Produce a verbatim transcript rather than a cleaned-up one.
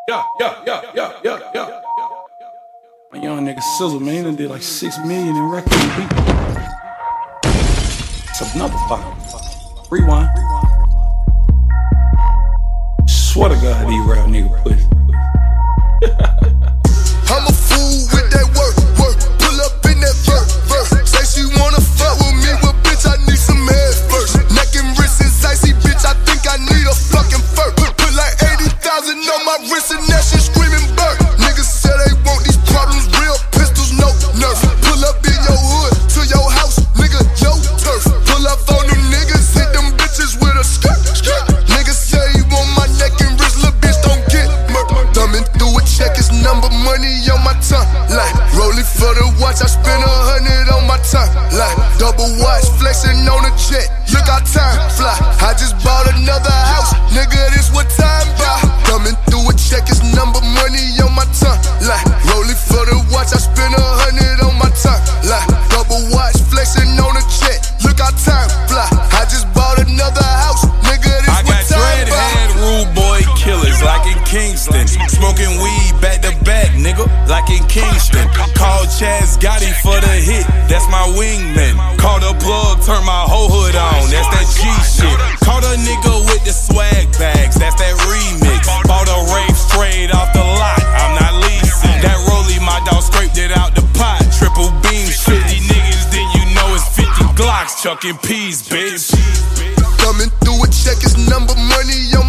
Yeah, yeah, yeah, yeah, yeah, yeah. My young nigga Sizzle, man, he done did like six million in record beat. It's another fucker. Rewind. Swear to God, these rap nigga pussy. I'm a fool with that work, work. Pull up in that vert, vert. Say she wanna fuck with me, well bitch, I need some head first. Neck and wrist is icy, bitch, I think I need a fucking fur. Put, put like eighty thousand on my wrist and that shit screaming burn. Niggas say they want these problems, real pistols, no nerf. Pull up in your hood, to your house, nigga, yo turf. Pull up on them niggas, hit them bitches with a skirt, skirt. Niggas say he want my neck and wrist, little bitch don't get murked. Thumbing through a check, his number, money on my tongue. Like, rolling for the watch, I spend a hundred on my time. Like, double watch, flexing on a jet. Look how time fly. I just bought another house, nigga, this what time buy. Thumbing through a check, his number, money on my tongue. Like, rolling for the watch, I spend a hundred on my time. Like, double watch, flexing on a jet. Look how time fly. I just bought another house, nigga, this I what time buy. I got dreadhead rude boy killers like in Kingston. Smoking weed back to back, nigga, like in Kingston. Call Chaz Gotti for the hit, that's my wingman. Call the plug, turn my whole hood on, that's that G shit. Call the nigga with the swag bags, that's that remix. Bought a rape straight off the lot, I'm not leasing. That rollie, my dog scraped it out the pot. Triple beam shit, these niggas, then you know it's fifty Glocks chucking peas, bitch. Coming through a check, his number, money on